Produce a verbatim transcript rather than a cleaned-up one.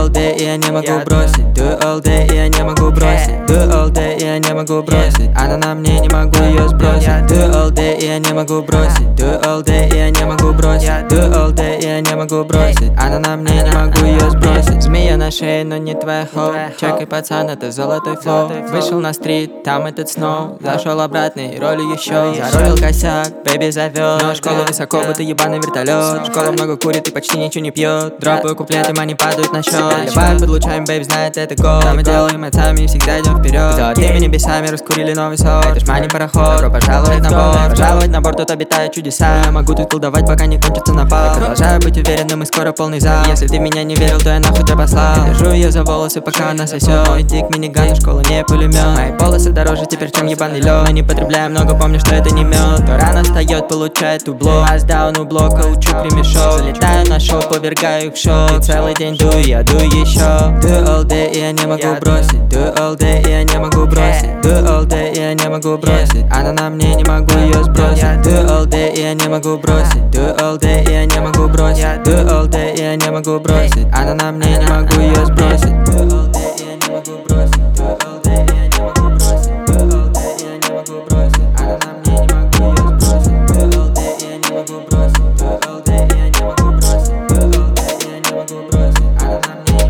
all day, и я не могу бросить. Do all day, и я не могу бросить. Do all day, и я не могу бросить. Она на мне, не могу ее сбросить. Do all day, и я не могу бросить. Do all day, и я не могу бросить. Do all day, и я не могу бросить. Она на мне, не могу ее сбросить. Змея на шее, но не твоя хоу. Чекай, пацан, это золотой флоу. Вышел на стрит, там этот сноу. Зашел обратный, ролью еще. Заролил косяк, бэби зовет. Но школа высоко, будто ебаный вертолет. Школа много курит и почти ничего не пьет. Дропаю куплеты, мани падают на счет. Вайб подлучаем, бэйб знает это гол. Да, мы делаем отцами и всегда идем вперед. Золотыми небесами раскурили новый сорт. Это ж мани пароход, добро пожаловать на борт. Пожаловать на борт, тут обитают чудеса. Я могу тут колдовать, пока не кончится напал. Продолжаю быть уверенным и скоро полный зал. Если ты в меня не верил, то я нахуй тебя послал. Держу ее за волосы, пока она сосет. Иди к минигану, школа не пулемет. Мои волосы дороже теперь, чем ебаный лед. Мы не потребляем много, помню, что это не мед. Кто рано встает, получает убло. Аз даун у блока, учу кремешок. Залетаю на шоу, повергаю их в шок. И целый день дую, я дую еще. Do all day, и я не могу бросить. Do all day, и я не могу бросить. Do all day, и я не могу бросить. Она на мне, не могу ее сбросить. Do all day, и я не могу бросить. Do all day, и я не могу бросить. Do all day, и я не могу бросить. Она на мне, не могу ее сбросить. Do all day, и я не могу бросить. Do all day, и я не могу бросить. Do all day, и я не могу бросить. Она на мне, не могу ее сбросить. Do all day, и я не могу бросить. Do all day, и я не могу бросить. Do all day, и я не могу бросить. Она на мне.